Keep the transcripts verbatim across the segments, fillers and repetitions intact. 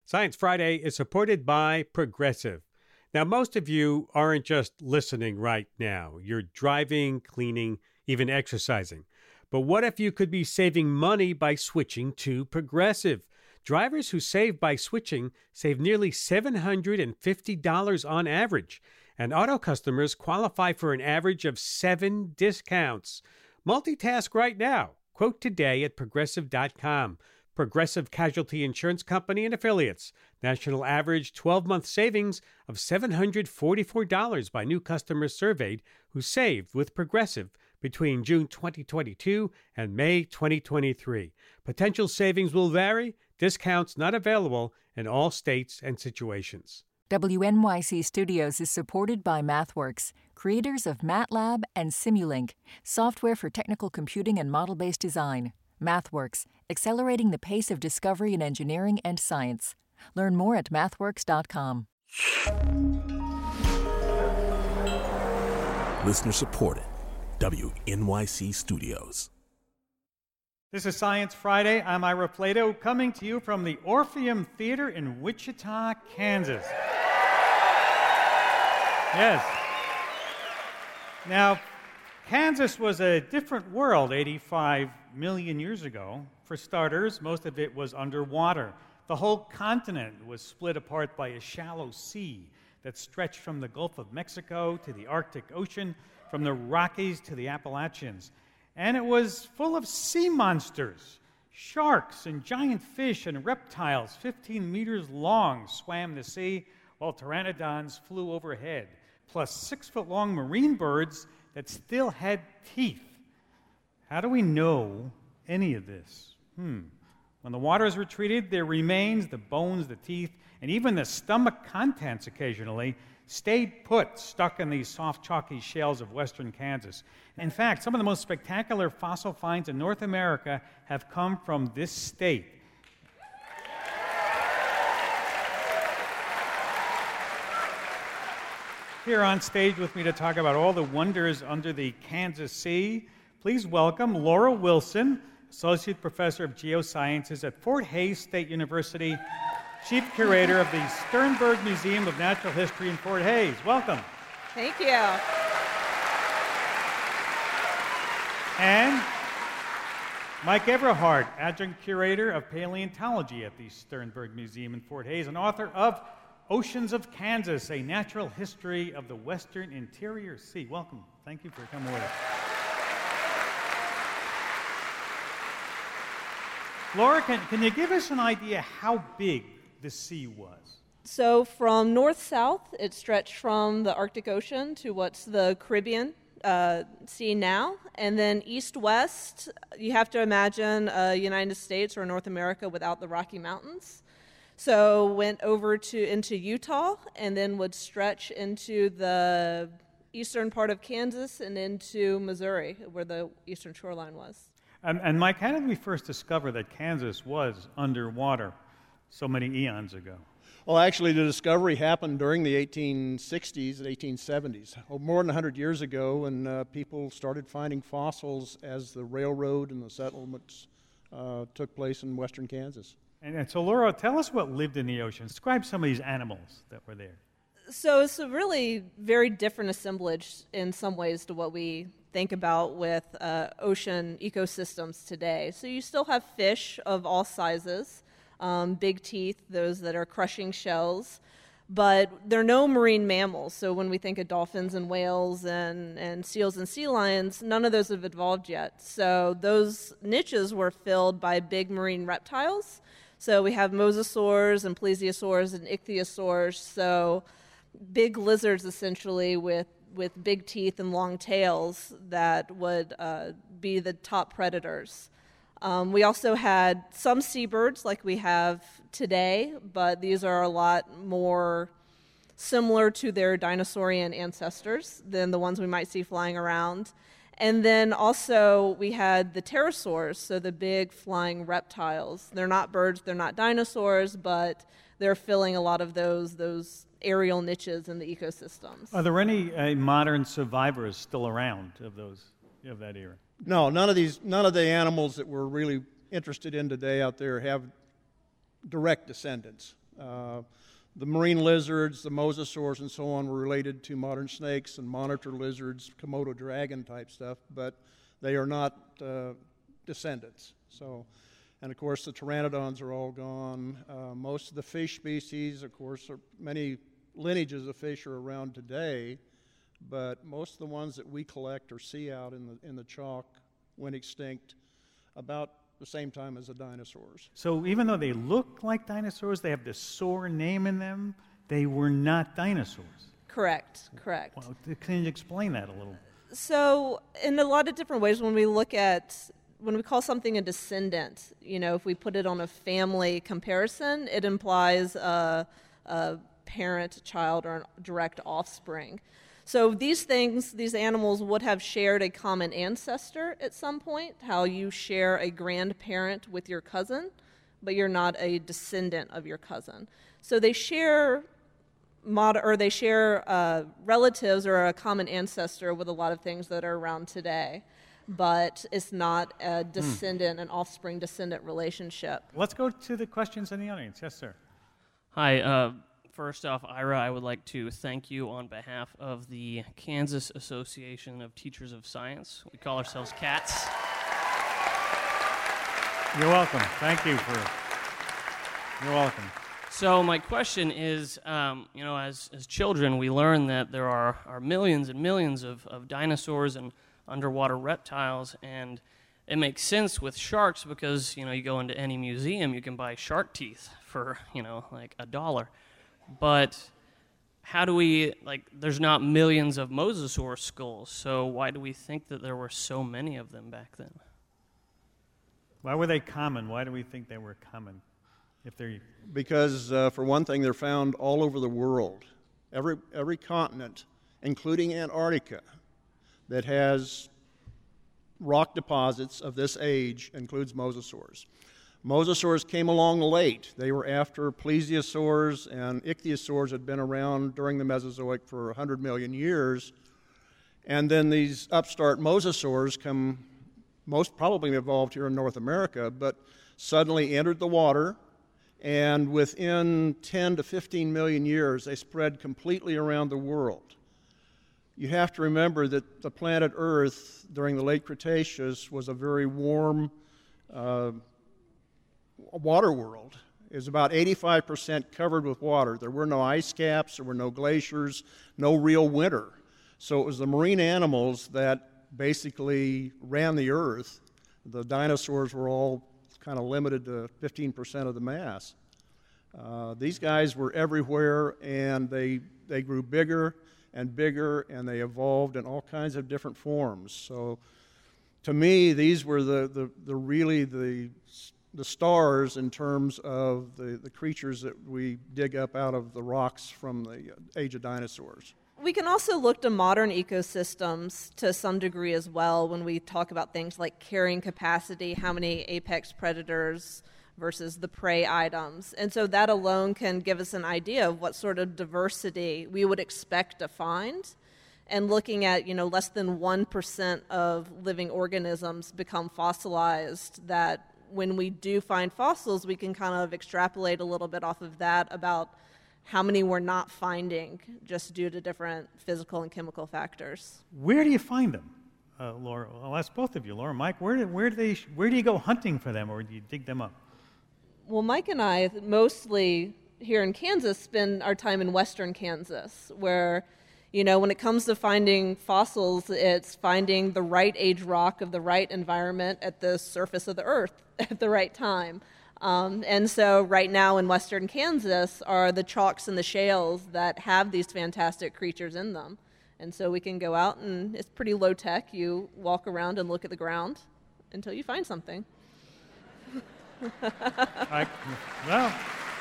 Science Friday is supported by Progressive. Now, most of you aren't just listening right now. You're driving, cleaning, even exercising. But what if you could be saving money by switching to Progressive? Drivers who save by switching save nearly seven hundred fifty dollars on average, and auto customers qualify for an average of seven discounts. Multitask right now. Quote today at progressive dot com. Progressive Casualty Insurance Company and Affiliates. National average twelve-month savings of seven hundred forty-four dollars by new customers surveyed who saved with Progressive between June twenty twenty-two and May twenty twenty-three. Potential savings will vary. Discounts not available in all states and situations. W N Y C Studios is supported by MathWorks, creators of MATLAB and Simulink, software for technical computing and model-based design. MathWorks, accelerating the pace of discovery in engineering and science. Learn more at mathworks dot com. Listener supported. W N Y C Studios. This is Science Friday. I'm Ira Plato, coming to you from the Orpheum Theater in Wichita, Kansas. Yes. Now, Kansas was a different world eighty-five million years ago. For starters, most of it was underwater. The whole continent was split apart by a shallow sea that stretched from the Gulf of Mexico to the Arctic Ocean, from the Rockies to the Appalachians. And it was full of sea monsters. Sharks and giant fish and reptiles fifteen meters long swam the sea, while pteranodons flew overhead, plus six-foot-long marine birds that still had teeth. How do we know any of this? Hmm. When the waters were treated, their remains, the bones, the teeth, and even the stomach contents occasionally stayed put, stuck in these soft, chalky shales of western Kansas. In fact, some of the most spectacular fossil finds in North America have come from this state. Here on stage with me to talk about all the wonders under the Kansas Sea, please welcome Laura Wilson, Associate Professor of Geosciences at Fort Hays State University, Chief Curator of the Sternberg Museum of Natural History in Fort Hays. Welcome. Thank you. And Mike Everhart, Adjunct Curator of Paleontology at the Sternberg Museum in Fort Hays and author of Oceans of Kansas, A Natural History of the Western Interior Sea. Welcome. Thank you for coming with us. Laura, can, can you give us an idea how big the sea was? So from north-south, it stretched from the Arctic Ocean to what's the Caribbean uh, Sea now. And then east-west, you have to imagine a United States or North America without the Rocky Mountains. So went over to into Utah and then would stretch into the eastern part of Kansas and into Missouri, where the eastern shoreline was. Um, and Mike, how did we first discover that Kansas was underwater so many eons ago? Well, actually, the discovery happened during the eighteen sixties and eighteen seventies, oh, more than one hundred years ago, when uh, people started finding fossils as the railroad and the settlements uh, took place in western Kansas. And, and so, Laura, tell us what lived in the ocean. Describe some of these animals that were there. So it's a really very different assemblage in some ways to what we think about with uh, ocean ecosystems today. So you still have fish of all sizes, um, big teeth, those that are crushing shells, but there are no marine mammals. So when we think of dolphins and whales and, and seals and sea lions, none of those have evolved yet. So those niches were filled by big marine reptiles. So we have mosasaurs and plesiosaurs and ichthyosaurs, so big lizards essentially with, with big teeth and long tails that would uh, be the top predators. Um, we also had some seabirds like we have today, but these are a lot more similar to their dinosaurian ancestors than the ones we might see flying around. And then also we had the pterosaurs, so the big flying reptiles. They're not birds, they're not dinosaurs, but they're filling a lot of those those aerial niches in the ecosystems. Are there any uh, modern survivors still around of those of that era? No, none of these, none of the animals that we're really interested in today out there have direct descendants. Uh, the marine lizards, the mosasaurs, and so on were related to modern snakes and monitor lizards, Komodo dragon type stuff, but they are not uh, descendants. So, and of course, the pteranodons are all gone. Uh, most of the fish species, of course, are, many lineages of fish are around today, but most of the ones that we collect or see out in the in the chalk went extinct about the same time as the dinosaurs. So even though they look like dinosaurs, they have this soar name in them, they were not dinosaurs. Correct, correct. Well, can you explain that a little? So in a lot of different ways, when we look at, when we call something a descendant, you know, if we put it on a family comparison, it implies a, a parent, child, or a direct offspring. So these things, these animals would have shared a common ancestor at some point, how you share a grandparent with your cousin, but you're not a descendant of your cousin. So they share mod- or they share uh, relatives or a common ancestor with a lot of things that are around today, but it's not a descendant, mm. an offspring-descendant relationship. Let's go to the questions in the audience. Yes, sir. Hi. Uh, First off, Ira, I would like to thank you on behalf of the Kansas Association of Teachers of Science. We call ourselves CATS. You're welcome. Thank you for, you're welcome. So my question is, um, you know, as, as children, we learn that there are, are millions and millions of, of dinosaurs and underwater reptiles, and it makes sense with sharks because, you know, you go into any museum, you can buy shark teeth for, you know, like a dollar. But how do we, like, there's not millions of mosasaur skulls, so why do we think that there were so many of them back then? Why were they common? Why do we think they were common? If they're Because, uh, for one thing, they're found all over the world. Every, every continent, including Antarctica, that has rock deposits of this age includes mosasaurs. Mosasaurs came along late. They were after plesiosaurs, and ichthyosaurs had been around during the Mesozoic for one hundred million years. And then these upstart mosasaurs come, most probably evolved here in North America, but suddenly entered the water, and within ten to fifteen million years, they spread completely around the world. You have to remember that the planet Earth during the late Cretaceous was a very warm uh, water world. It was about eighty-five percent covered with water. There were no ice caps, there were no glaciers, no real winter. So it was the marine animals that basically ran the Earth. The dinosaurs were all kind of limited to fifteen percent of the mass. Uh, these guys were everywhere, and they, they grew bigger and bigger, and they evolved in all kinds of different forms. So to me, these were the, the, the really the the stars in terms of the, the creatures that we dig up out of the rocks from the age of dinosaurs. We can also look to modern ecosystems to some degree as well when we talk about things like carrying capacity, how many apex predators versus the prey items. And so that alone can give us an idea of what sort of diversity we would expect to find. And looking at, you know, less than one percent of living organisms become fossilized, that when we do find fossils, we can kind of extrapolate a little bit off of that about how many we're not finding just due to different physical and chemical factors. Where do you find them, uh, Laura? I'll ask both of you, Laura, Mike. Where do, where do they? Where do you go hunting for them, or do you dig them up? Well, Mike and I mostly here in Kansas spend our time in western Kansas, where, you know, when it comes to finding fossils, it's finding the right age rock of the right environment at the surface of the earth at the right time. Um, and so right now in western Kansas are the chalks and the shales that have these fantastic creatures in them. And so we can go out, and it's pretty low tech. You walk around and look at the ground until you find something. I, well...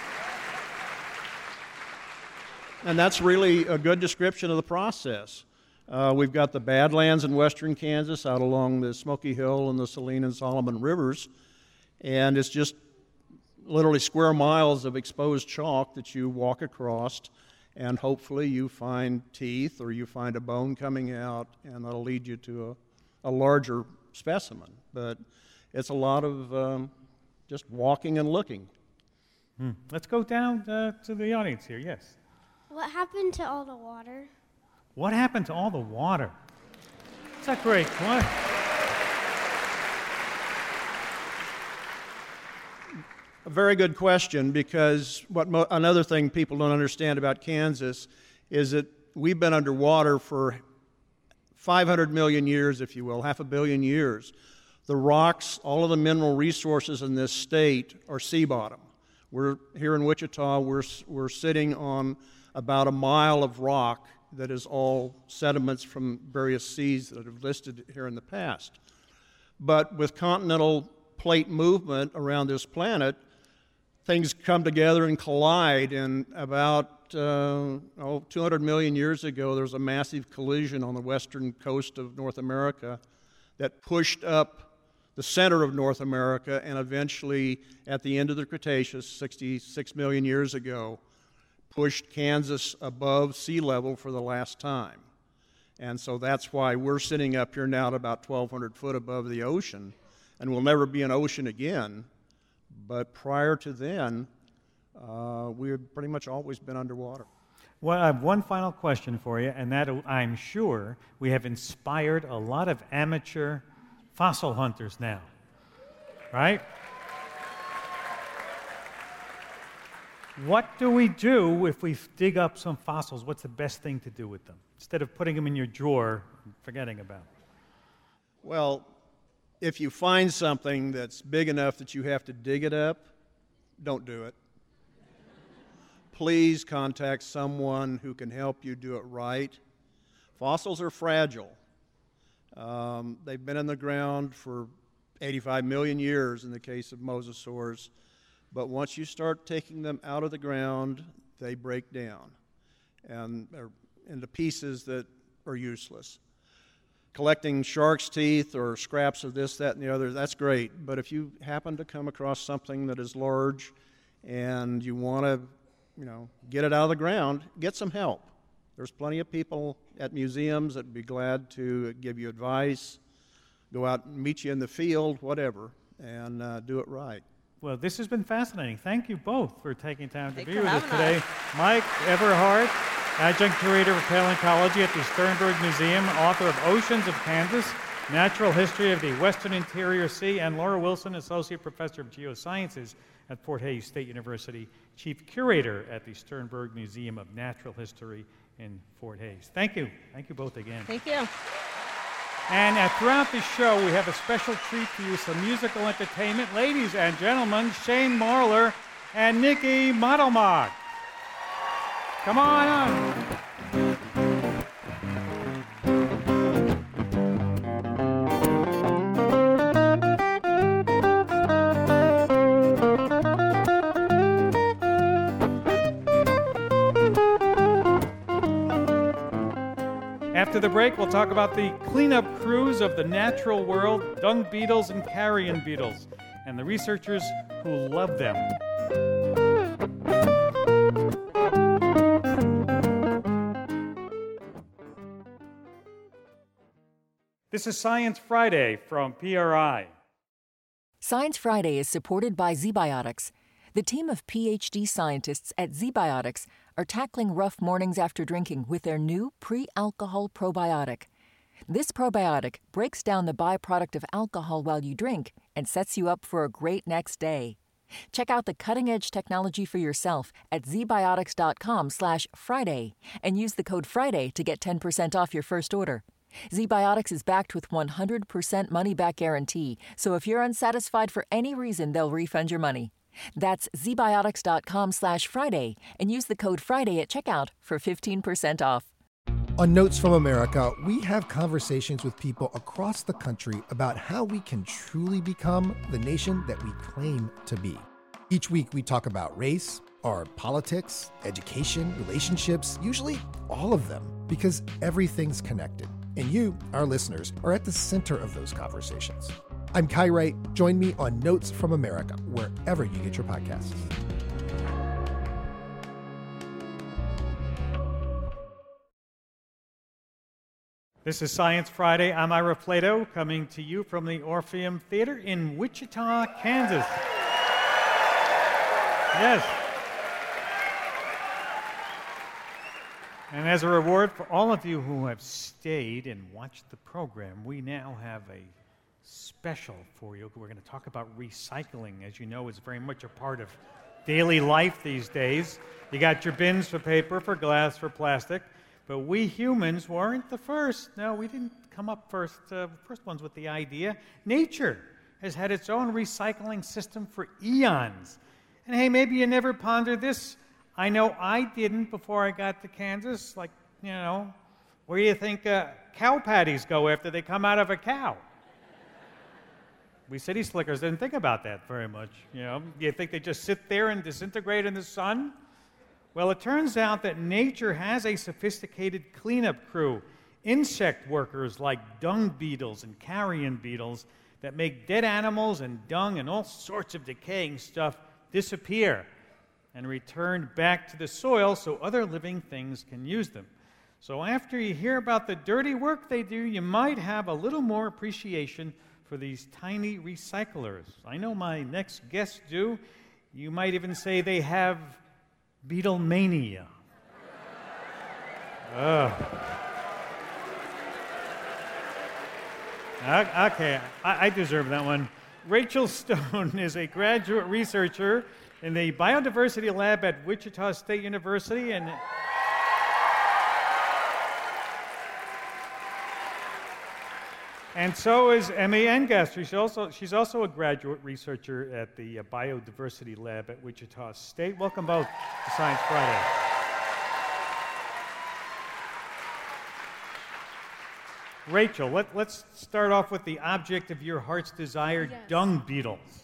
And that's really a good description of the process. Uh, we've got the Badlands in western Kansas out along the Smoky Hill and the Saline and Solomon rivers, and it's just literally square miles of exposed chalk that you walk across, and hopefully you find teeth or you find a bone coming out, and that'll lead you to a, a larger specimen. But it's a lot of um, just walking and looking. Hmm. Let's go down uh, to the audience here. Yes. What happened to all the water? What happened to all the water? That's a great one. A very good question, because what mo- another thing people don't understand about Kansas is that we've been underwater for five hundred million years, if you will, half a billion years. The rocks, all of the mineral resources in this state are sea bottom. We're here in Wichita, we're, we're sitting on about a mile of rock that is all sediments from various seas that have listed here in the past. But with continental plate movement around this planet, things come together and collide, and about uh, oh, two hundred million years ago, there was a massive collision on the western coast of North America that pushed up the center of North America, and eventually, at the end of the Cretaceous, sixty-six million years ago, pushed Kansas above sea level for the last time. And so that's why we're sitting up here now at about twelve hundred foot above the ocean, and we'll never be an ocean again. But prior to then, uh, we've pretty much always been underwater. Well, I have one final question for you, and that I'm sure we have inspired a lot of amateur fossil hunters now, right? What do we do if we dig up some fossils? What's the best thing to do with them, instead of putting them in your drawer and forgetting about them? Well, if you find something that's big enough that you have to dig it up, don't do it. Please contact someone who can help you do it right. Fossils are fragile. Um, they've been in the ground for eighty-five million years in the case of mosasaurs, but once you start taking them out of the ground, they break down and are into pieces that are useless. Collecting shark's teeth or scraps of this, that, and the other, that's great. But if you happen to come across something that is large and you want to, you know, get it out of the ground, get some help. There's plenty of people at museums that would be glad to give you advice, go out and meet you in the field, whatever, and uh, do it right. Well, this has been fascinating. Thank you both for taking time Thanks to be for with us having today. us. Mike Everhart, Adjunct Curator of Paleontology at the Sternberg Museum, author of Oceans of Kansas, Natural History of the Western Interior Sea, and Laura Wilson, Associate Professor of Geosciences at Fort Hays State University, Chief Curator at the Sternberg Museum of Natural History in Fort Hays. Thank you. Thank you both again. Thank you. And uh, throughout the show, we have a special treat for you, some musical entertainment. Ladies and gentlemen, Shane Marler and Nikki Modelmog. Come on on. After the break, we'll talk about the cleanup crews of the natural world, dung beetles and carrion beetles, and the researchers who love them. This is Science Friday from P R I. Science Friday is supported by ZBiotics. The team of P H D scientists at ZBiotics are tackling rough mornings after drinking with their new pre-alcohol probiotic. This probiotic breaks down the byproduct of alcohol while you drink and sets you up for a great next day. Check out the cutting-edge technology for yourself at zbiotics.com slash Friday and use the code Friday to get ten percent off your first order. ZBiotics is backed with one hundred percent money-back guarantee, so if you're unsatisfied for any reason, they'll refund your money. That's zbiotics.com slash Friday and use the code Friday at checkout for fifteen percent off. On Notes from America, we have conversations with people across the country about how we can truly become the nation that we claim to be. Each week we talk about race, our politics, education, relationships, usually all of them, because everything's connected. And you, our listeners, are at the center of those conversations. I'm Kai Wright. Join me on Notes from America, wherever you get your podcasts. This is Science Friday. I'm Ira Plato, coming to you from the Orpheum Theater in Wichita, Kansas. Yes. And as a reward for all of you who have stayed and watched the program, we now have a special for you. We're going to talk about recycling. As you know, it's very much a part of daily life these days. You got your bins for paper, for glass, for plastic, but we humans weren't the first. No, we didn't come up first, uh, first ones with the idea. Nature has had its own recycling system for eons. And hey, maybe you never pondered this. I know I didn't before I got to Kansas. Like, you know, where do you think uh, cow patties go after they come out of a cow? We city slickers didn't think about that very much. You know, you think they just sit there and disintegrate in the sun? Well, it turns out that nature has a sophisticated cleanup crew, insect workers like dung beetles and carrion beetles that make dead animals and dung and all sorts of decaying stuff disappear and return back to the soil so other living things can use them. So after you hear about the dirty work they do, you might have a little more appreciation for these tiny recyclers. I know my next guests do. You might even say they have Beatlemania. Oh. Okay, I, I deserve that one. Rachel Stone is a graduate researcher in the Biodiversity Lab at Wichita State University, and and so is Emmy Engast. She's also she's also a graduate researcher at the Biodiversity Lab at Wichita State. Welcome both to Science Friday. Rachel, let, let's start off with the object of your heart's desire, yes. Dung beetles.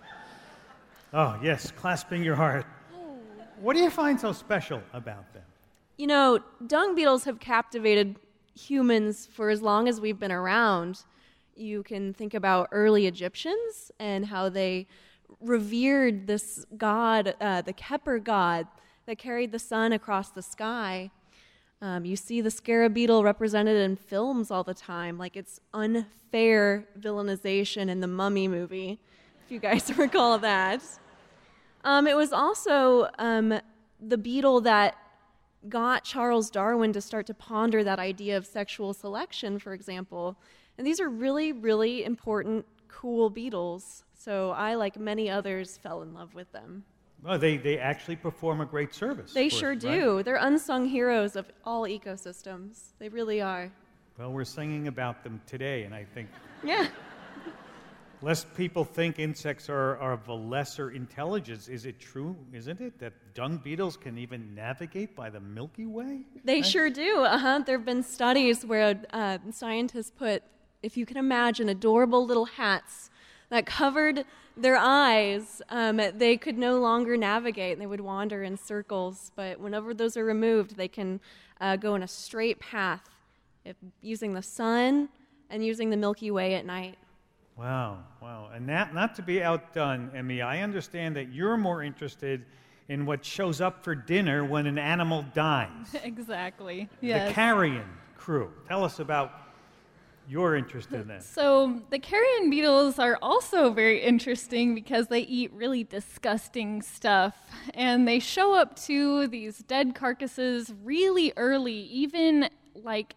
Oh, yes, clasping your heart. Oh. What do you find so special about them? You know, dung beetles have captivated humans for as long as we've been around. You can think about early Egyptians and how they revered this god, uh, the Kheper god, that carried the sun across the sky. Um, you see the scarab beetle represented in films all the time, like its unfair villainization in the Mummy movie, if you guys recall that. Um, it was also um, the beetle that got Charles Darwin to start to ponder that idea of sexual selection, for example. And these are really, really important, cool beetles. So I, like many others, fell in love with them. Well, they, they actually perform a great service. They for sure us, do. right? They're unsung heroes of all ecosystems. They really are. Well, we're singing about them today, and I think... Yeah. Lest people think insects are, are of a lesser intelligence. Is it true, isn't it, that dung beetles can even navigate by the Milky Way? They right? sure do. Uh-huh. There have been studies where uh, scientists put, if you can imagine, adorable little hats that covered their eyes. Um, they could no longer navigate. They would wander in circles. But whenever those are removed, they can uh, go in a straight path if, using the sun and using the Milky Way at night. Wow, wow. And that, not to be outdone, Emmy, I understand that you're more interested in what shows up for dinner when an animal dies. Exactly, yes. The carrion crew. Tell us about your interest in that. So the carrion beetles are also very interesting because they eat really disgusting stuff. And they show up to these dead carcasses really early, even like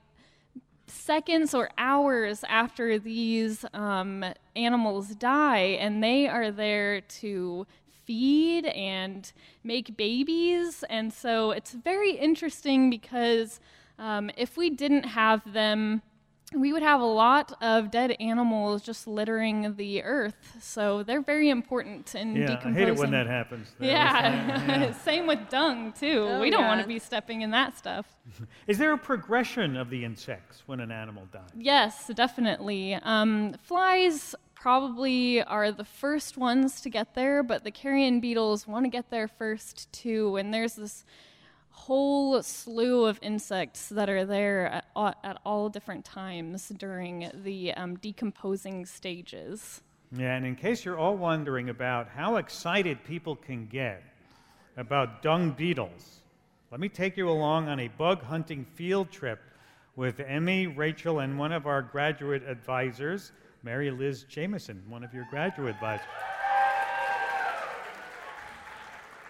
seconds or hours after these um, animals die, and they are there to feed and make babies. And so it's very interesting because um, if we didn't have them, we would have a lot of dead animals just littering the earth. So they're very important in yeah, decomposing. I hate it when that happens. That yeah, yeah. Same with dung, too. Oh, we don't yeah. want to be stepping in that stuff. Is there a progression of the insects when an animal dies? Yes, definitely. Um, flies probably are the first ones to get there, but the carrion beetles want to get there first, too. And there's this whole slew of insects that are there at all, at all different times during the um, decomposing stages. Yeah, and in case you're all wondering about how excited people can get about dung beetles, let me take you along on a bug hunting field trip with Emmy, Rachel, and one of our graduate advisors, Mary Liz Jameson, one of your graduate advisors.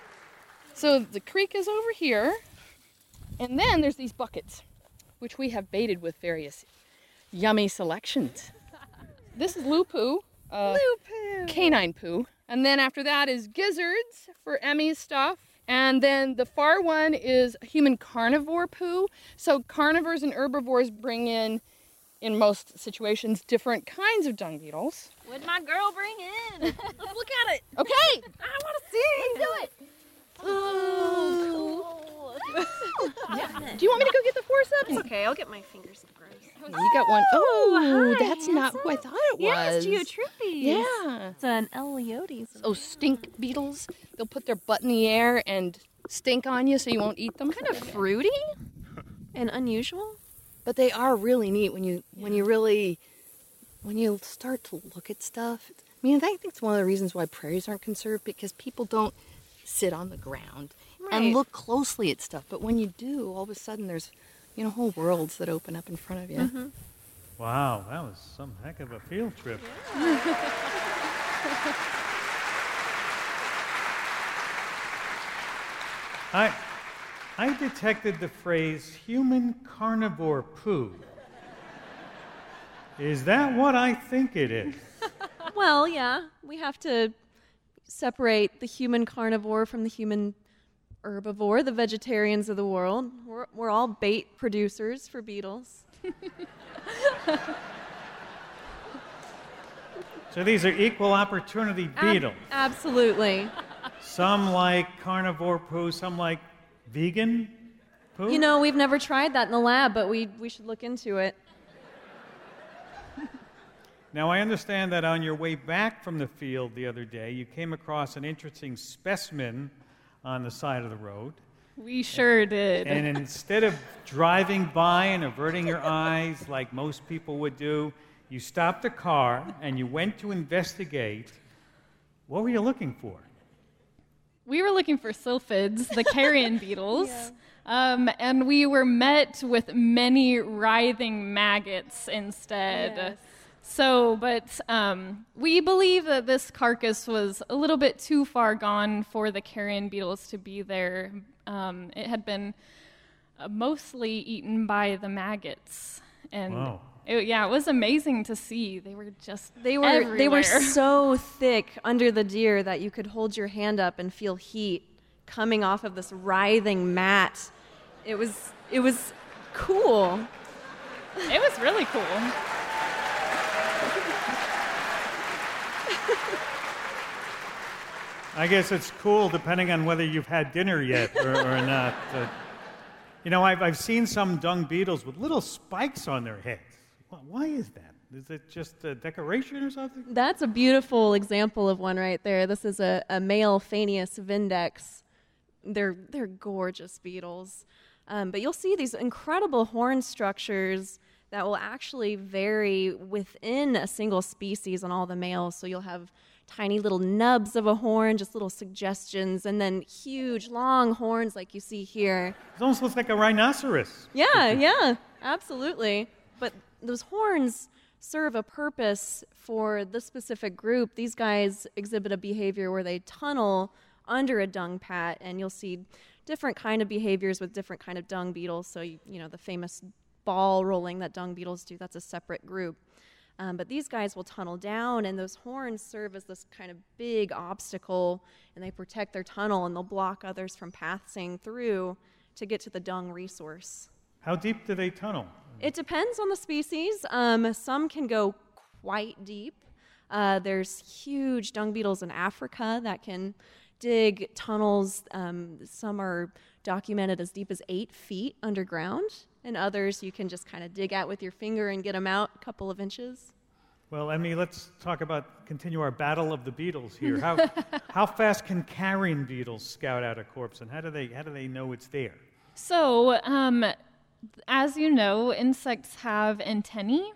So the creek is over here, and then there's these buckets, which we have baited with various yummy selections. This is Lupu, uh, Lupu. Canine poo. And then after that is gizzards for Emmy's stuff. And then the far one is human carnivore poo. So carnivores and herbivores bring in, in most situations, different kinds of dung beetles. What'd my girl bring in? Let's look at it. Okay. I want to see. Let's do it. Oh, cool. Yeah. Do you want me to go get the forceps? It's okay. I'll get my fingers gross. You got one. Oh, hi, that's not who I thought it was. Yes, Geotripes. Yeah. It's an Eleotes. Oh, stink beetles. They'll put their butt in the air and stink on you so you won't eat them. Kind of fruity and unusual. But they are really neat when you when you really when you start to look at stuff. I mean, I think it's one of the reasons why prairies aren't conserved, because people don't sit on the ground Right. and look closely at stuff. But when you do, all of a sudden there's, you know, whole worlds that open up in front of you. Mm-hmm. Wow, that was some heck of a field trip. I, I detected the phrase human carnivore poo. Is that what I think it is? Well, yeah. We have to separate the human carnivore from the human herbivore, the vegetarians of the world. We're, we're all bait producers for beetles. So these are equal opportunity beetles. Ab- absolutely. Some like carnivore poo, some like vegan poo. You know, we've never tried that in the lab, but we, we should look into it. Now, I understand that on your way back from the field the other day, you came across an interesting specimen on the side of the road. We sure did. And instead of driving by and averting your eyes like most people would do, you stopped the car and you went to investigate. What were you looking for? We were looking for sylphids, the carrion beetles, yeah. um, and we were met with many writhing maggots instead. Yes. So, but um, we believe that this carcass was a little bit too far gone for the carrion beetles to be there. Um, it had been uh, mostly eaten by the maggots, and wow. it, yeah, it was amazing to see. They were just they were everywhere. They were so thick under the deer that you could hold your hand up and feel heat coming off of this writhing mat. It was it was cool. It was really cool. I guess it's cool depending on whether you've had dinner yet or, or not. Uh, you know, I've, I've seen some dung beetles with little spikes on their heads. Why is that? Is it just a decoration or something? That's a beautiful example of one right there. This is a, a male Phanius vindex. They're, they're gorgeous beetles. Um, but you'll see these incredible horn structures that will actually vary within a single species on all the males. So you'll have tiny little nubs of a horn, just little suggestions, and then huge, long horns like you see here. It almost looks like a rhinoceros. Yeah, yeah, absolutely. But those horns serve a purpose for this specific group. These guys exhibit a behavior where they tunnel under a dung pat, and you'll see different kind of behaviors with different kind of dung beetles. So, you, you know, the famous ball rolling that dung beetles do, that's a separate group. Um, but these guys will tunnel down, and those horns serve as this kind of big obstacle, and they protect their tunnel, and they'll block others from passing through to get to the dung resource. How deep do they tunnel? It depends on the species. Um, some can go quite deep. Uh, there's huge dung beetles in Africa that can dig tunnels. Um, some are documented as deep as eight feet underground, and others you can just kind of dig at with your finger and get them out a couple of inches. Well, Emmy, let's talk about, continue our battle of the beetles here. How how fast can carrion beetles scout out a corpse, and how do they how do they know it's there? So, um, as you know, insects have antennae,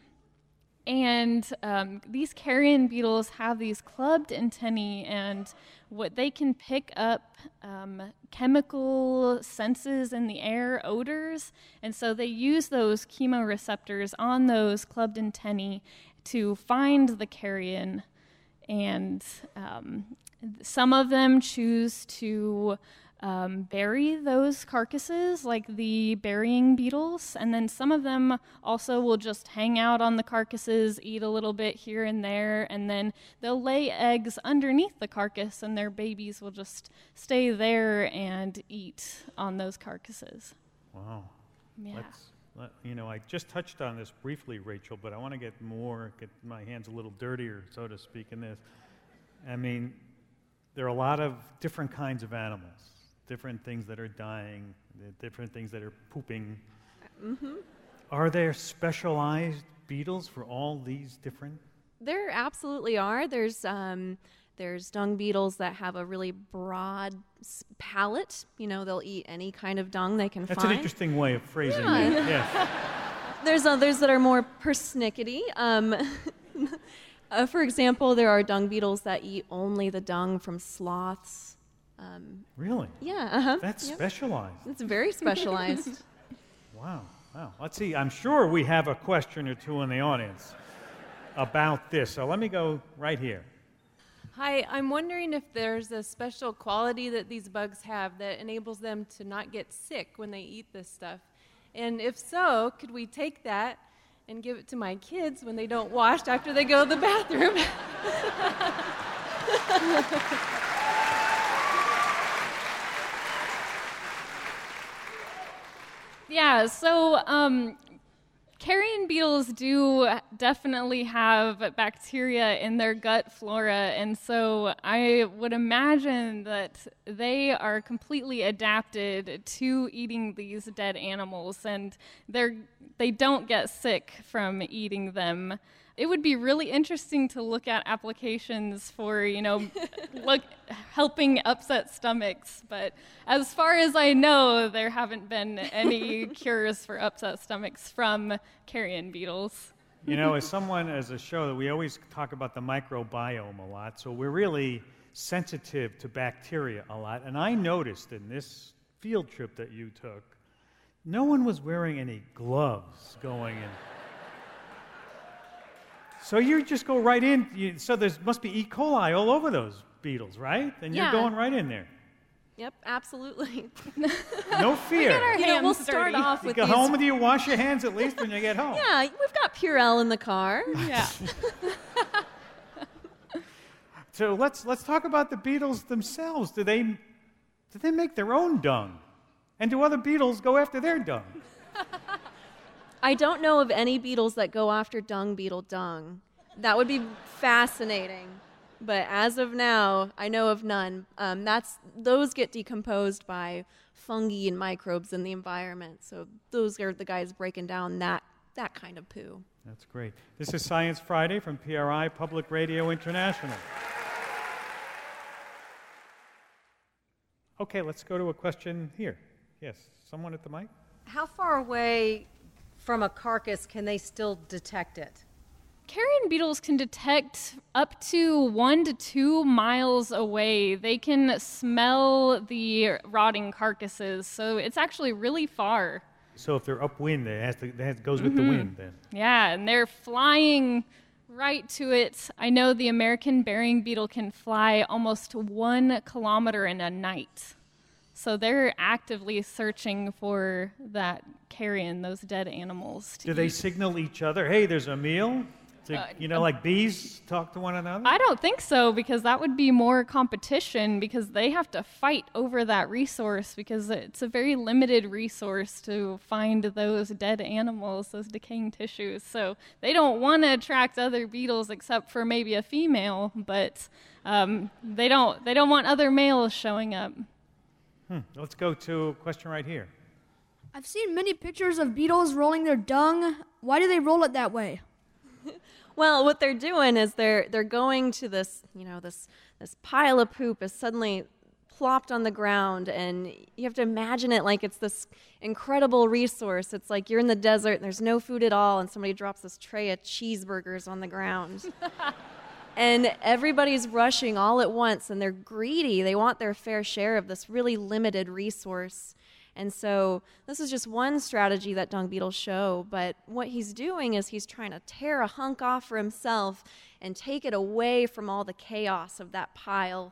and um, these carrion beetles have these clubbed antennae, and what they can pick up um, chemical senses in the air, odors, and so they use those chemoreceptors on those clubbed antennae to find the carrion, and um, some of them choose to um, bury those carcasses, like the burying beetles, and then some of them also will just hang out on the carcasses, eat a little bit here and there, and then they'll lay eggs underneath the carcass, and their babies will just stay there and eat on those carcasses. Wow. Yeah. Let's, let, you know, I just touched on this briefly, Rachel, but I want to get more, get my hands a little dirtier, so to speak, in this. I mean, there are a lot of different kinds of animals, different things that are dying, different things that are pooping. Mm-hmm. Are there specialized beetles for all these different? There absolutely are. There's um, there's dung beetles that have a really broad s- palate. You know, they'll eat any kind of dung they can That's find. an interesting way of phrasing Yeah. it. Yes. There's others that are more persnickety. Um, uh, for example, there are dung beetles that eat only the dung from sloths. Um, Really? yeah, uh-huh. That's yep. specialized. It's very specialized. Wow. Wow. Let's see. I'm sure we have a question or two in the audience about this. So let me go right here. Hi, I'm wondering if there's a special quality that these bugs have that enables them to not get sick when they eat this stuff. And if so, could we take that and give it to my kids when they don't wash after they go to the bathroom? Yeah, so um, carrion beetles do definitely have bacteria in their gut flora, and so I would imagine that they are completely adapted to eating these dead animals, and they're they don't get sick from eating them. It would be really interesting to look at applications for, you know, look, helping upset stomachs. But as far as I know, there haven't been any cures for upset stomachs from carrion beetles. You know, as someone, as a show, that we always talk about the microbiome a lot, so we're really sensitive to bacteria a lot. And I noticed in this field trip that you took, no one was wearing any gloves going in. So you just go right in. You, so there must be E. coli all over those beetles, right? And Yeah. you're going right in there. Yep, absolutely. No fear. You know, we'll hands start dirty. off You with go these. home, do you wash your hands at least when you get home? Yeah, we've got Purell in the car. Yeah. So let's let's talk about the beetles themselves. Do they do they make their own dung? And do other beetles go after their dung? I don't know of any beetles that go after dung beetle dung. That would be fascinating. But as of now, I know of none. Um, that's those get decomposed by fungi and microbes in the environment. So those are the guys breaking down that that kind of poo. That's great. This is Science Friday from P R I Public Radio International. Okay, let's go to a question here. Yes, someone at the mic? How far away from a carcass can they still detect it? Carrion beetles can detect up to one to two miles away. They can smell the rotting carcasses, so it's actually really far. So if they're upwind, it has to, that goes with the Mhm. wind then. Yeah, and they're flying right to it. I know the American burying beetle can fly almost one kilometer in a night. So they're actively searching for that carrion, those dead animals. To Do they eat. signal each other, hey, there's a meal? To, Uh, you know, like bees talk to one another? I don't think so, because that would be more competition, because they have to fight over that resource, because it's a very limited resource to find those dead animals, those decaying tissues. So they don't want to attract other beetles except for maybe a female, but um, they don't they don't want other males showing up. Hmm. Let's go to a question right here. I've seen many pictures of beetles rolling their dung. Why do they roll it that way? Well, what they're doing is they're they're going to this, you know, this this pile of poop is suddenly plopped on the ground, and you have to imagine it like it's this incredible resource. It's like you're in the desert and there's no food at all, and somebody drops this tray of cheeseburgers on the ground. And everybody's rushing all at once, and they're greedy. They want their fair share of this really limited resource. And so this is just one strategy that dung beetles show, but what he's doing is he's trying to tear a hunk off for himself and take it away from all the chaos of that pile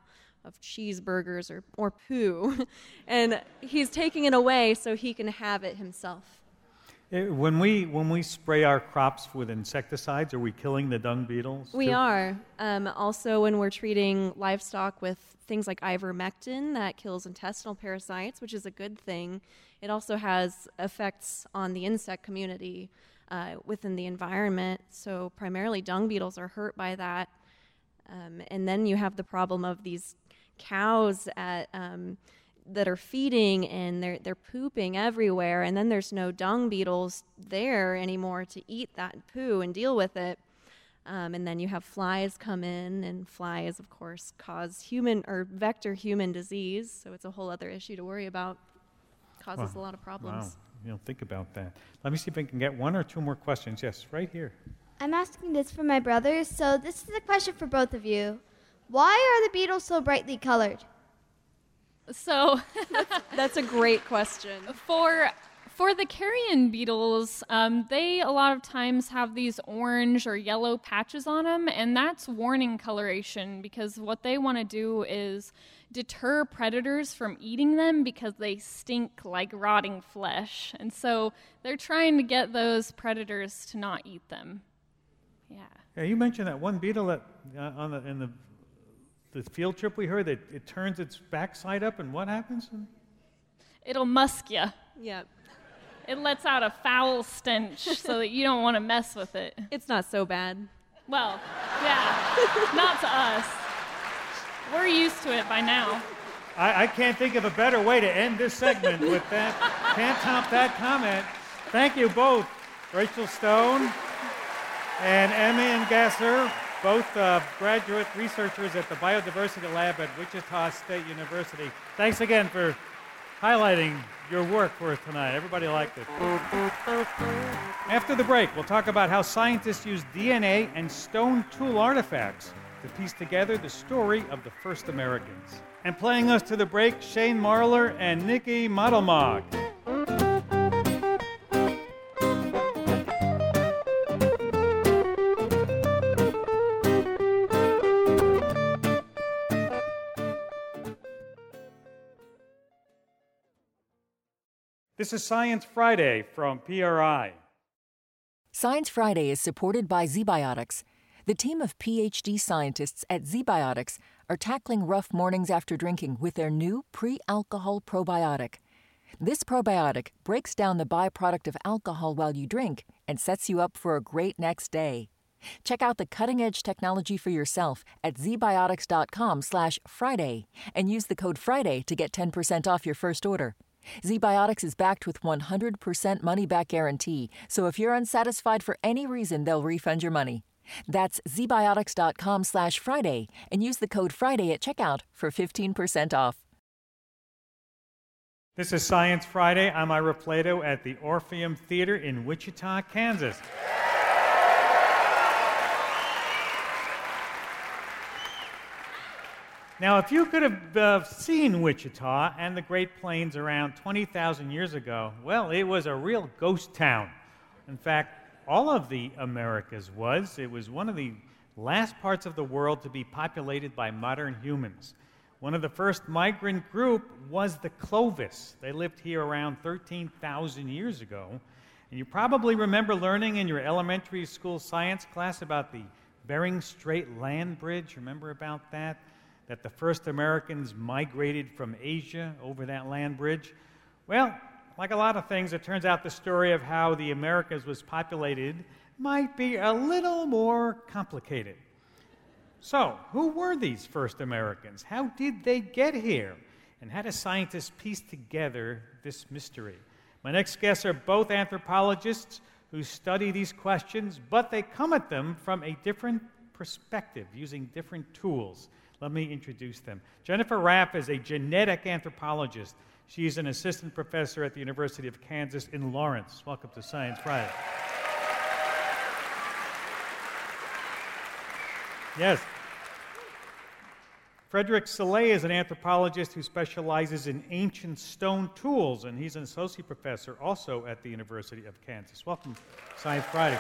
of cheeseburgers or, or poo. And he's taking it away so he can have it himself. Eh, When we when we spray our crops with insecticides, are we killing the dung beetles? We too? are. Um, also, when we're treating livestock with things like ivermectin, that kills intestinal parasites, which is a good thing. It also has effects on the insect community uh, within the environment. So primarily dung beetles are hurt by that. Um, and then you have the problem of these cows at um, that are feeding and they're they're pooping everywhere, and then there's no dung beetles there anymore to eat that poo and deal with it. Um, and then you have flies come in, and flies, of course, cause human or vector human disease. So it's a whole other issue to worry about. Causes Wow. a lot of problems. Wow. You know, think about that. Let me see if I can get one or two more questions. Yes, right here. I'm asking this for my brothers, so this is a question for both of you. Why are the beetles so brightly colored? So that's a great question. For for the carrion beetles, um, they a lot of times have these orange or yellow patches on them, and that's warning coloration because what they want to do is deter predators from eating them because they stink like rotting flesh. And so they're trying to get those predators to not eat them. Yeah. Yeah, you mentioned that one beetle that uh, on the in the the field trip we heard that it turns its backside up, and what happens? It'll musk you. Yep. It lets out a foul stench so that you don't want to mess with it. It's not so bad. Well, yeah, not to us. We're used to it by now. I, I can't think of a better way to end this segment with that. Can't top that comment. Thank you both, Rachel Stone and Emmy Gasser, both uh, graduate researchers at the Biodiversity Lab at Wichita State University. Thanks again for highlighting your work for us tonight. Everybody liked it. After the break, we'll talk about how scientists use D N A and stone tool artifacts to piece together the story of the first Americans. And playing us to the break, Shane Marler and Nikki Modelmog. This is Science Friday from P R I. Science Friday is supported by ZBiotics. The team of P H D scientists at ZBiotics are tackling rough mornings after drinking with their new pre-alcohol probiotic. This probiotic breaks down the byproduct of alcohol while you drink and sets you up for a great next day. Check out the cutting-edge technology for yourself at zbiotics.com slash Friday and use the code Friday to get ten percent off your first order. ZBiotics is backed with one hundred percent money-back guarantee, so if you're unsatisfied for any reason, they'll refund your money. That's zbiotics.com slash Friday and use the code Friday at checkout for fifteen percent off. This is Science Friday. I'm Ira Plato at the Orpheum Theater in Wichita, Kansas. Now, if you could have uh, seen Wichita and the Great Plains around twenty thousand years ago, well, it was a real ghost town. In fact, all of the Americas was. It was one of the last parts of the world to be populated by modern humans. One of the first migrant group was the Clovis. They lived here around thirteen thousand years ago. And you probably remember learning in your elementary school science class about the Bering Strait land bridge. Remember about that? That the first Americans migrated from Asia over that land bridge? Well, like a lot of things, it turns out the story of how the Americas was populated might be a little more complicated. So, who were these first Americans? How did they get here? And how do scientists piece together this mystery? My next guests are both anthropologists who study these questions, but they come at them from a different perspective, using different tools. Let me introduce them. Jennifer Raff is a genetic anthropologist. She's an assistant professor at the University of Kansas in Lawrence. Welcome to Science Friday. Yes. Frederick Soleil is an anthropologist who specializes in ancient stone tools, and he's an associate professor also at the University of Kansas. Welcome to Science Friday.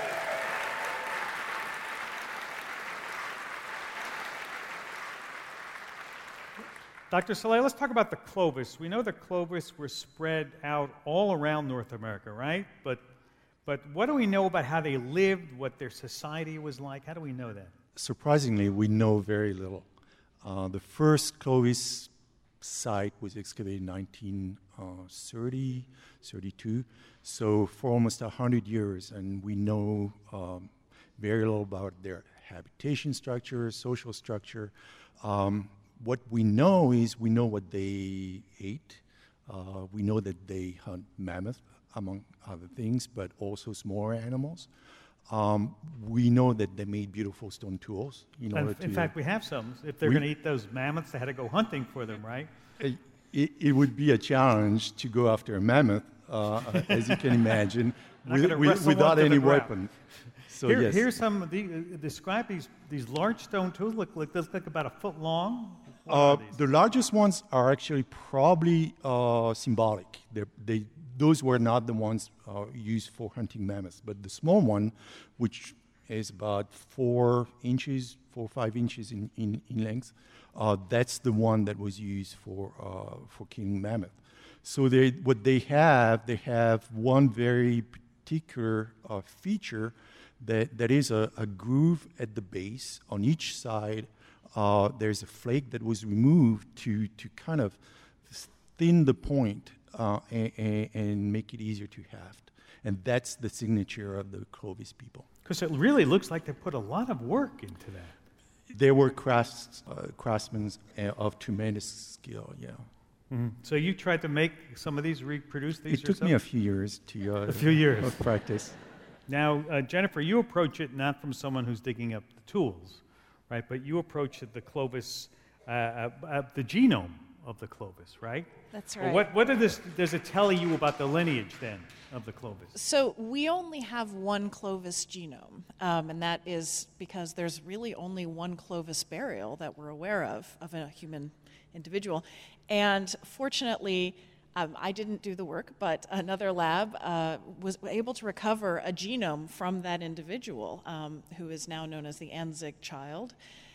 Doctor Soleil, let's talk about the Clovis. We know the Clovis were spread out all around North America, right? But, but what do we know about how they lived, what their society was like? How do we know that? Surprisingly, we know very little. Uh, the first Clovis site was excavated in nineteen thirty, thirty-two, so for almost one hundred years, and we know um, very little about their habitation structure, social structure. Um, what we know is we know what they ate. Uh, we know that they hunt mammoth, among other things, but also smaller animals. Um, we know that they made beautiful stone tools. In, order in to, fact, we have some. If they're going to eat those mammoths, they had to go hunting for them, right? It, it would be a challenge to go after a mammoth, uh, as you can imagine, with, with, without any weapon. So Here, yes. Here's some of the, uh, describe these, these large stone tools. Look, look, look like about a foot long. Uh, the largest ones are actually probably uh, symbolic. They're, they Those were not the ones uh, used for hunting mammoths, but the small one, which is about four inches, four or five inches in, in, in length, uh, that's the one that was used for uh, for killing mammoth. So they, what they have, they have one very particular uh, feature that, that is a, a groove at the base. On each side, uh, there's a flake that was removed to, to kind of thin the point Uh, and, and make it easier to haft. And that's the signature of the Clovis people. Because it really looks like they put a lot of work into that. They were crafts, uh, craftsmen of tremendous skill, yeah. Mm-hmm. So you tried to make some of these, reproduce these It took yourself? me a few years to uh, a few years of practice. Now, uh, Jennifer, you approach it not from someone who's digging up the tools, right? But you approach it the Clovis, uh, uh, uh, the genome of the Clovis, right? That's Well, right. what what this, does it tell you about the lineage then of the Clovis? So we only have one Clovis genome, um, and that is because there's really only one Clovis burial that we're aware of, of a human individual. And fortunately, um, I didn't do the work, but another lab uh, was able to recover a genome from that individual, um, who is now known as the Anzig child.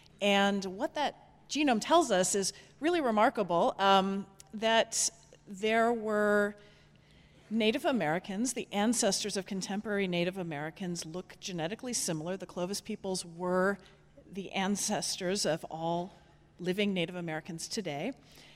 And what that genome tells us is really remarkable, um, that there were Native Americans, the ancestors of contemporary Native Americans look genetically similar. The Clovis peoples were the ancestors of all living Native Americans today.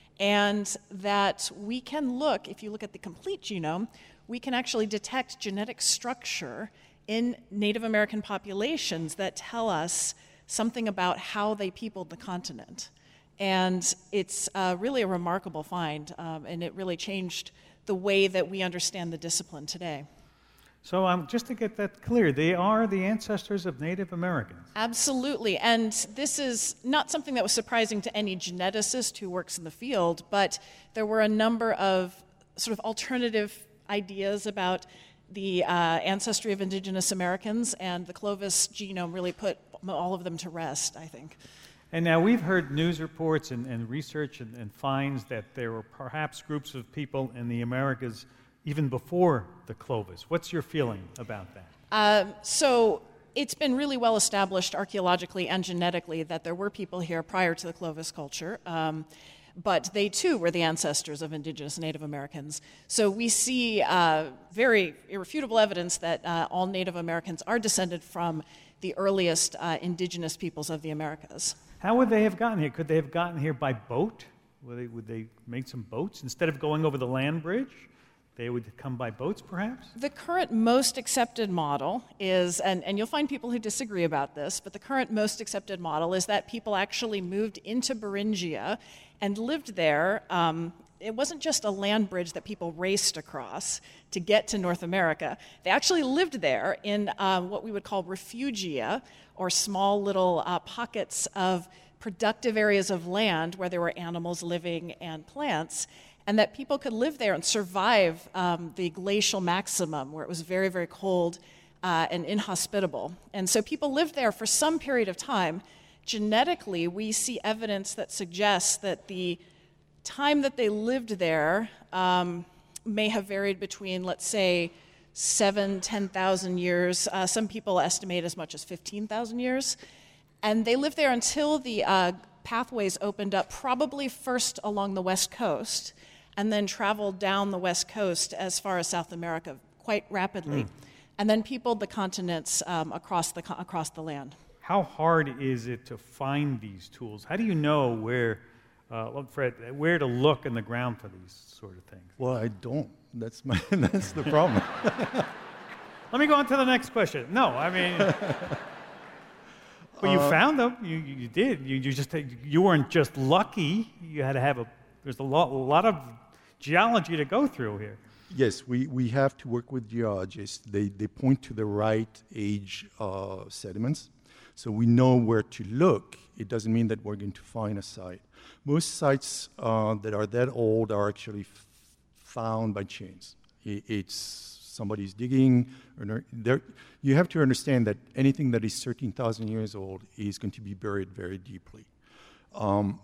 And that we can look, if you look at the complete genome, we can actually detect genetic structure in Native American populations that tell us something about how they peopled the continent. And it's uh, really a remarkable find, um, and it really changed the way that we understand the discipline today. So um, just to get that clear, they are the ancestors of Native Americans. Absolutely, and this is not something that was surprising to any geneticist who works in the field, but there were a number of sort of alternative ideas about the uh, ancestry of indigenous Americans, and the Clovis genome really put all of them to rest, I think. And now we've heard news reports and, and research and, and finds that there were perhaps groups of people in the Americas even before the Clovis. What's your feeling about that? Uh, so it's been really well established archaeologically and genetically that there were people here prior to the Clovis culture, um, but they too were the ancestors of indigenous Native Americans. So we see uh, very irrefutable evidence that uh, all Native Americans are descended from the earliest uh, indigenous peoples of the Americas. How would they have gotten here? Could they have gotten here by boat? Would they, would they make some boats? Instead of going over the land bridge, they would come by boats, perhaps? The current most accepted model is, and, and you'll find people who disagree about this, but the current most accepted model is that people actually moved into Beringia and lived there. Um, it wasn't just a land bridge that people raced across to get to North America. They actually lived there in uh, what we would call refugia, or small little uh, pockets of productive areas of land where there were animals living and plants, and that people could live there and survive um, the glacial maximum, where it was very, very cold uh, and inhospitable. And so people lived there for some period of time. Genetically, we see evidence that suggests that the time that they lived there um, may have varied between, let's say, seven, ten thousand years. Uh, some people estimate as much as fifteen thousand years. And they lived there until the uh, pathways opened up probably first along the West Coast and then traveled down the West Coast as far as South America quite rapidly, mm. and then peopled the continents um, across the across the land. How hard is it to find these tools? How do you know where, uh, Fred, where to look in the ground for these sort of things? Well, I don't. That's my that's the problem. Let me go on to the next question. No, I mean, well, you uh, found them. You, you you did. You you just you weren't just lucky. You had to have a. There's a lot a lot of geology to go through here. Yes, we, we have to work with geologists. They they point to the right age uh, sediments, so we know where to look. It doesn't mean that we're going to find a site. Most sites uh, that are that old are actually f- found by chance. It, it's somebody's digging. Or there, you have to understand that anything that is thirteen thousand years old is going to be buried very deeply. Um,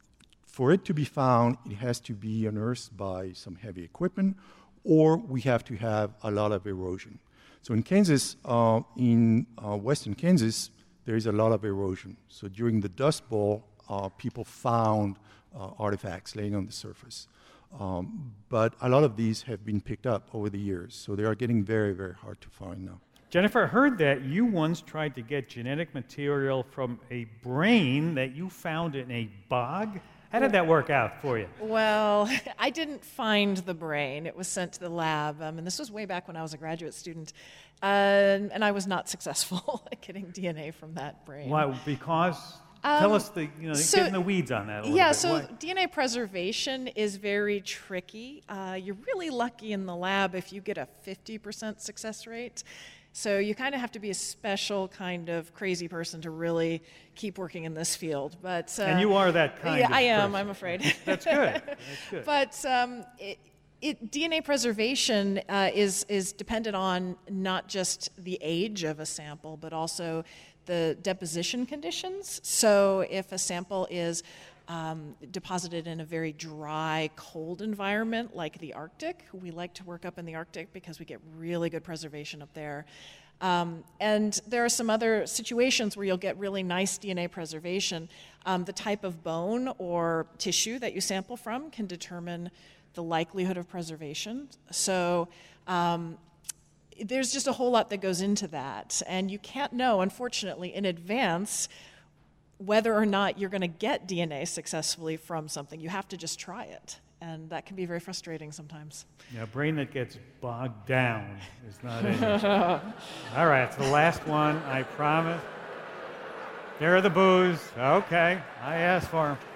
for it to be found, it has to be unearthed by some heavy equipment, or we have to have a lot of erosion. So in Kansas, uh, in uh, western Kansas, there is a lot of erosion. So during the Dust Bowl, uh, people found uh, artifacts laying on the surface. Um, but a lot of these have been picked up over the years, so they are getting very, very hard to find now. Jennifer, I heard that you once tried to get genetic material from a brain that you found in a bog. How did that work out for you? Well, I didn't find the brain. It was sent to the lab, um, and this was way back when I was a graduate student, uh, and I was not successful at getting D N A from that brain. Why? Because? Um, Tell us the, you know, so, get in the weeds on that a little yeah, bit. so Why? D N A preservation is very tricky. Uh, you're really lucky in the lab if you get a fifty percent success rate. So you kind of have to be a special kind of crazy person to really keep working in this field. But uh, and you are that kind yeah, of I am, person. I'm afraid. That's good. That's good. But um, it, it, D N A preservation uh, is, is dependent on not just the age of a sample, but also the deposition conditions. So if a sample is um, deposited in a very dry, cold environment like the Arctic, we like to work up in the Arctic because we get really good preservation up there. Um, and there are some other situations where you'll get really nice D N A preservation. Um, the type of bone or tissue that you sample from can determine the likelihood of preservation. So um, there's just a whole lot that goes into that. And you can't know, unfortunately, in advance whether or not you're going to get D N A successfully from something. You have to just try it. And that can be very frustrating sometimes. Yeah, a brain that gets bogged down is not in it. All right, it's the last one, I promise. There are the boos. Okay, I asked for them.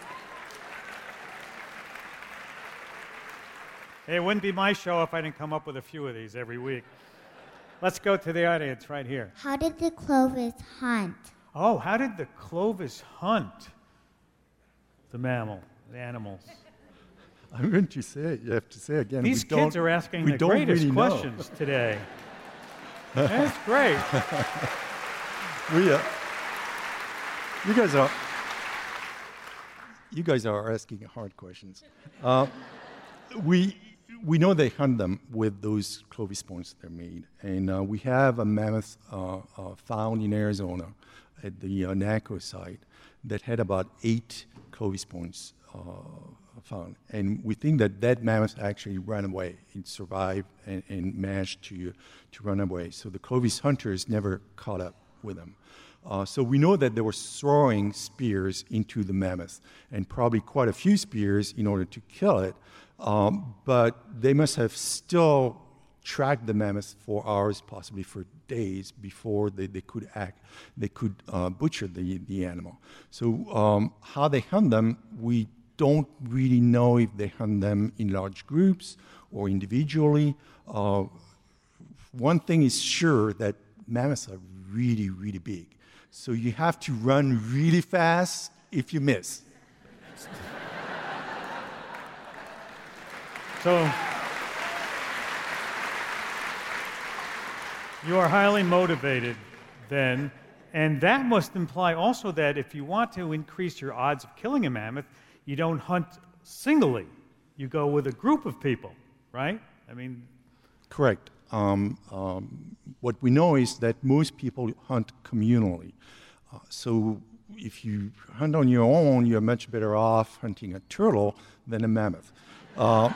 It wouldn't be my show if I didn't come up with a few of these every week. Let's go to the audience right here. How did the Clovis hunt? Oh, how did the Clovis hunt the mammal, the animals? I'm going to say, you have to say again. These we kids don't, are asking we the don't greatest really questions know. today. That's great. we, uh, you guys are, you guys are asking hard questions. Uh, we we know they hunt them with those Clovis points they're made, and uh, we have a mammoth uh, uh, found in Arizona at the uh, NACO site that had about eight Clovis points uh, found, and we think that that mammoth actually ran away. It survived and, and managed to to run away. So the Clovis hunters never caught up with them. Uh, so we know that they were throwing spears into the mammoth, and probably quite a few spears in order to kill it. Um, but they must have still tracked the mammoth for hours, possibly for days, before they, they could act, they could uh, butcher the, the animal. So um, how they hunt them, we don't really know if they hunt them in large groups or individually. Uh, one thing is sure, that mammoths are really, really big. So you have to run really fast if you miss. So you are highly motivated then, and that must imply also that if you want to increase your odds of killing a mammoth, you don't hunt singly. You go with a group of people, right? I mean... Correct. Um, um, what we know is that most people hunt communally. Uh, so if you hunt on your own, you're much better off hunting a turtle than a mammoth. Uh,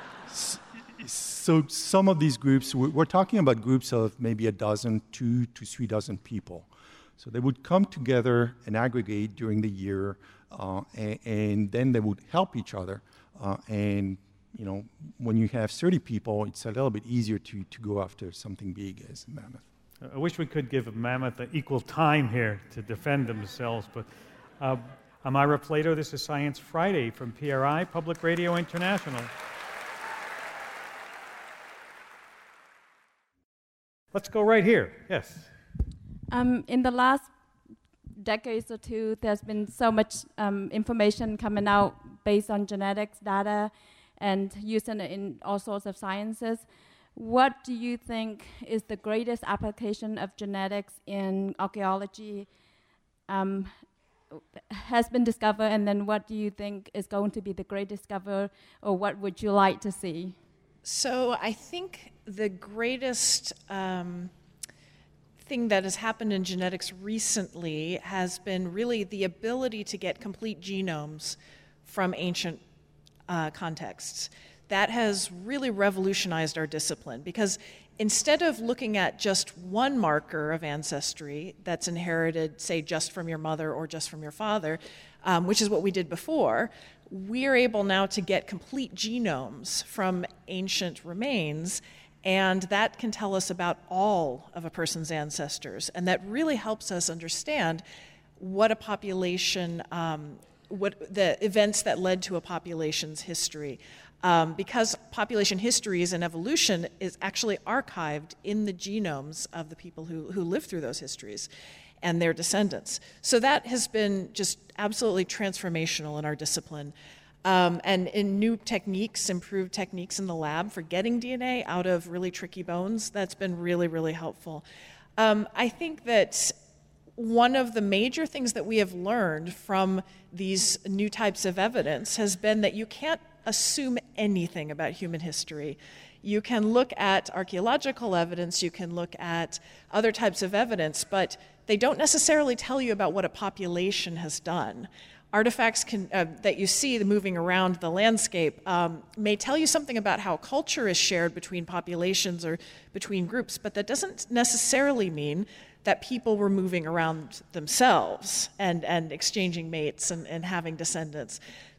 so some of these groups, we're talking about groups of maybe a dozen, two to three dozen people. So they would come together and aggregate during the year, uh, and, and then they would help each other. Uh, and you know, when you have thirty people, it's a little bit easier to, to go after something big as a mammoth. I wish we could give a mammoth equal time here to defend themselves, but uh, I'm Ira Plato. This is Science Friday from P R I, Public Radio International. Let's go right here. Yes. Um, in the last decades or two, there's been so much um, information coming out based on genetics data and using it in all sorts of sciences. What do you think is the greatest application of genetics in archaeology um, has been discovered, and then what do you think is going to be the great discovery, or what would you like to see? So I think the greatest um, thing that has happened in genetics recently has been really the ability to get complete genomes from ancient uh, contexts. That has really revolutionized our discipline, because instead of looking at just one marker of ancestry that's inherited, say, just from your mother or just from your father, um, which is what we did before, we're able now to get complete genomes from ancient remains, and that can tell us about all of a person's ancestors. And that really helps us understand what a population, um, what the events that led to a population's history. Um, because population histories and evolution is actually archived in the genomes of the people who, who lived through those histories and their descendants. So that has been just absolutely transformational in our discipline. Um, and in new techniques, improved techniques in the lab for getting D N A out of really tricky bones, that's been really, really helpful. Um, I think that one of the major things that we have learned from these new types of evidence has been that you can't assume anything about human history. You can look at archaeological evidence, you can look at other types of evidence, but they don't necessarily tell you about what a population has done. Artifacts can, uh, that you see moving around the landscape um, may tell you something about how culture is shared between populations or between groups, but that doesn't necessarily mean that people were moving around themselves and, and exchanging mates and, and having descendants.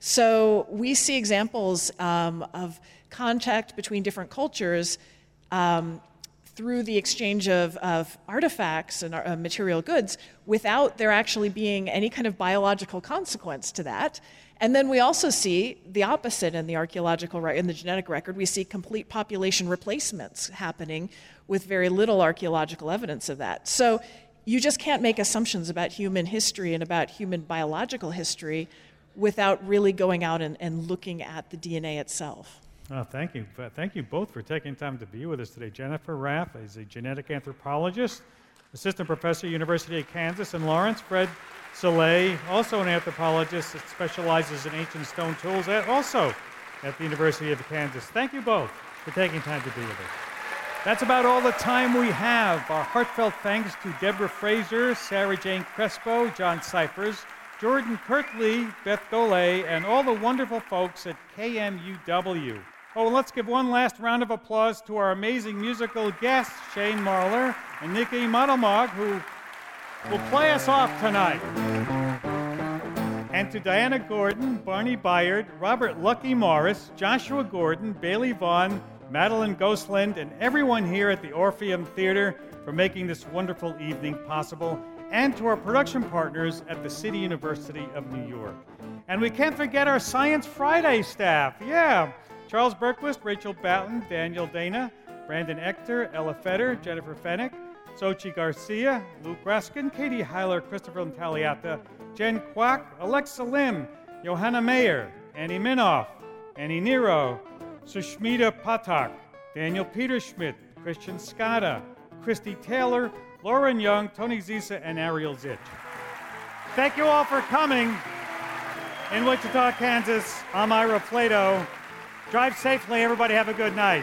So we see examples um, of contact between different cultures um, through the exchange of, of artifacts and uh, material goods without there actually being any kind of biological consequence to that. And then we also see the opposite in the archaeological, re- in the genetic record. We see complete population replacements happening with very little archaeological evidence of that. So you just can't make assumptions about human history and about human biological history without really going out and, and looking at the D N A itself. Oh, thank you. Thank you both for taking time to be with us today. Jennifer Raff is a genetic anthropologist, assistant professor, University of Kansas in Lawrence. Fred Soleil, also an anthropologist that specializes in ancient stone tools, and also at the University of Kansas. Thank you both for taking time to be with us. That's about all the time we have. Our heartfelt thanks to Deborah Fraser, Sarah Jane Crespo, John Cyphers, Jordan Kirtley, Beth Gole, and all the wonderful folks at K M U W. Oh, and let's give one last round of applause to our amazing musical guests, Shane Marler and Nikki Modelmog, who will play us off tonight. And to Diana Gordon, Barney Byard, Robert Lucky Morris, Joshua Gordon, Bailey Vaughn, Madeline Gosland, and everyone here at the Orpheum Theater for making this wonderful evening possible, and to our production partners at the City University of New York. And we can't forget our Science Friday staff. Yeah, Charles Berquist, Rachel Batten, Daniel Dana, Brandon Ector, Ella Fetter, Jennifer Fennick, Sochi Garcia, Luke Raskin, Katie Heiler, Christopher Intaliata, Jen Kwok, Alexa Lim, Johanna Mayer, Annie Minoff, Annie Nero, Sushmita Patak, Daniel Peterschmidt, Christian Scotta, Christy Taylor, Lauren Young, Tony Zisa, and Ariel Zitch. Thank you all for coming. In Wichita, Kansas, I'm Ira Plato. Drive safely, everybody. Have a good night.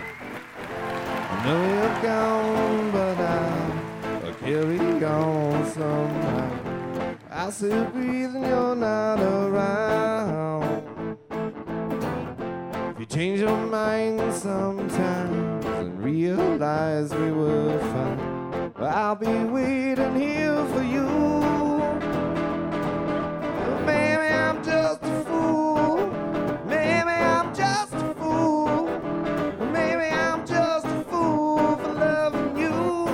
I know you're gone, but I'll carry on somehow. I still breathe and you're not around. If you change your mind sometimes and realize we were fine, well, I'll be waiting here for you. Well, maybe I'm just a fool. Maybe I'm just a fool. Maybe I'm just a fool for loving you.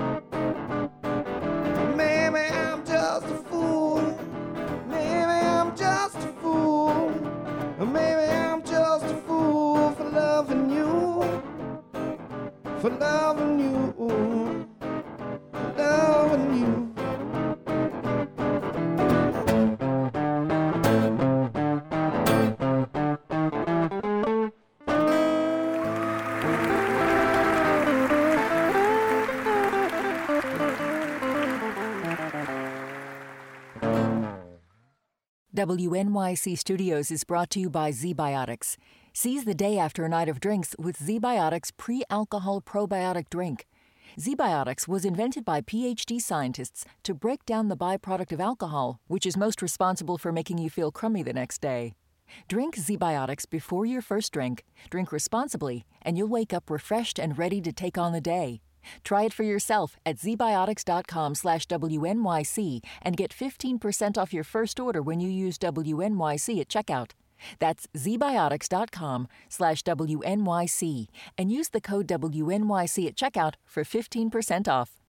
Maybe I'm just a fool. Maybe I'm just a fool. Maybe I'm just a fool for loving you. For loving you. Loving you. W N Y C Studios is brought to you by ZBiotics. Seize the day after a night of drinks with ZBiotics pre-alcohol probiotic drink. ZBiotics was invented by P H D scientists to break down the byproduct of alcohol, which is most responsible for making you feel crummy the next day. Drink ZBiotics before your first drink, drink responsibly, and you'll wake up refreshed and ready to take on the day. Try it for yourself at zbiotics.com slash WNYC and get fifteen percent off your first order when you use W N Y C at checkout. That's zbiotics.com slash WNYC and use the code W N Y C at checkout for fifteen percent off.